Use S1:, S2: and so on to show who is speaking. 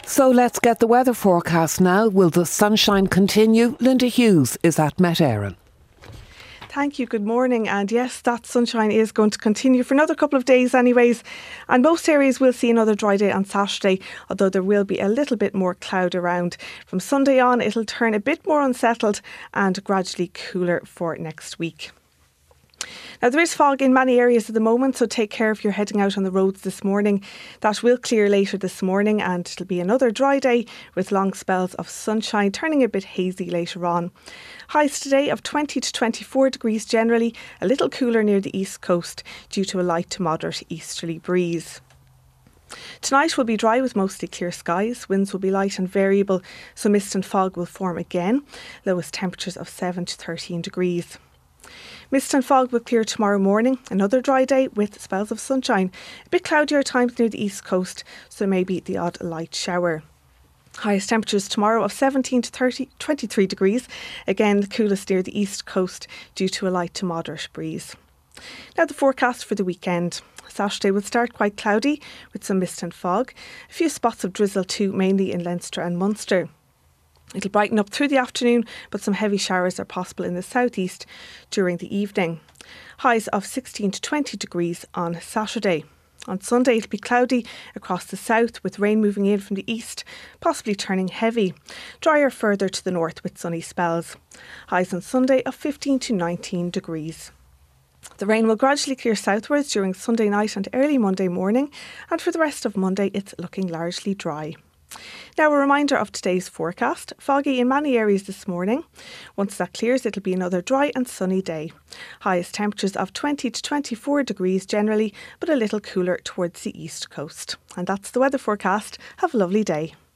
S1: So let's get the weather forecast now. Will the sunshine continue? Linda Hughes is at Met Éireann.
S2: Thank you, good morning. And yes, that sunshine is going to continue for another couple of days anyways. And most areas will see another dry day on Saturday, although there will be a little bit more cloud around. From Sunday on, it'll turn a bit more unsettled and gradually cooler for next week. Now, there is fog in many areas at the moment, so take care if you're heading out on the roads this morning. That will clear later this morning and it'll be another dry day with long spells of sunshine, turning a bit hazy later on. Highs today of 20 to 24 degrees generally, a little cooler near the east coast due to a light to moderate easterly breeze. Tonight will be dry with mostly clear skies. Winds will be light and variable, so mist and fog will form again. Lowest temperatures of 7 to 13 degrees. Mist and fog will clear tomorrow morning. Another dry day with spells of sunshine. A bit cloudier at times near the east coast, so maybe the odd light shower. Highest temperatures tomorrow of 17 to 23 degrees. Again, the coolest near the east coast due to a light to moderate breeze. Now the forecast for the weekend. Saturday will start quite cloudy with some mist and fog. A few spots of drizzle too, mainly in Leinster and Munster. It'll brighten up through the afternoon, but some heavy showers are possible in the southeast during the evening. Highs of 16 to 20 degrees on Saturday. On Sunday, it'll be cloudy across the south with rain moving in from the east, possibly turning heavy. Drier further to the north with sunny spells. Highs on Sunday of 15 to 19 degrees. The rain will gradually clear southwards during Sunday night and early Monday morning, and for the rest of Monday, it's looking largely dry. Now a reminder of today's forecast. Foggy in many areas this morning. Once that clears, it'll be another dry and sunny day. Highest temperatures of 20 to 24 degrees generally, but a little cooler towards the east coast. And that's the weather forecast. Have a lovely day.